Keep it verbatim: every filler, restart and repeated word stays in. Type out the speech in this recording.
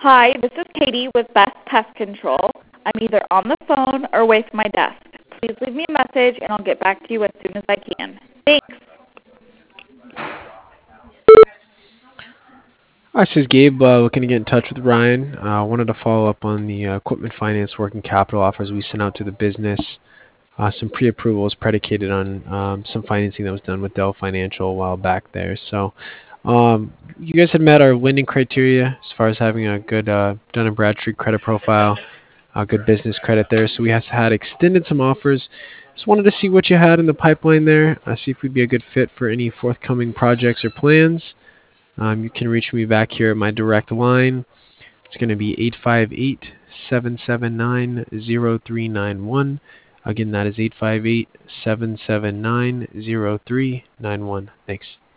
Hi, this is Katie with Best Pest Control. I'm either on the phone or away from my desk. Please leave me a message and I'll get back to you as soon as I can. Thanks. Hi, this is Gabe, uh, looking to get in touch with Ryan. I uh, wanted to follow up on the uh, equipment finance working capital offers we sent out to the business. Uh, some pre-approvals predicated on um, some financing that was done with Dell Financial a while back there. So um, you guys had met our lending criteria as far as having a good uh, Dun and Bradstreet credit profile, a good business credit there. So we has had extended some offers. Just wanted to see what you had in the pipeline there. Uh, see if we'd be a good fit for any forthcoming projects or plans. Um, you can reach me back here at my direct line. It's going to be eight five eight, seven seven nine, zero three nine one. Again, that is eight five eight, seven seven nine, zero three nine one. Thanks.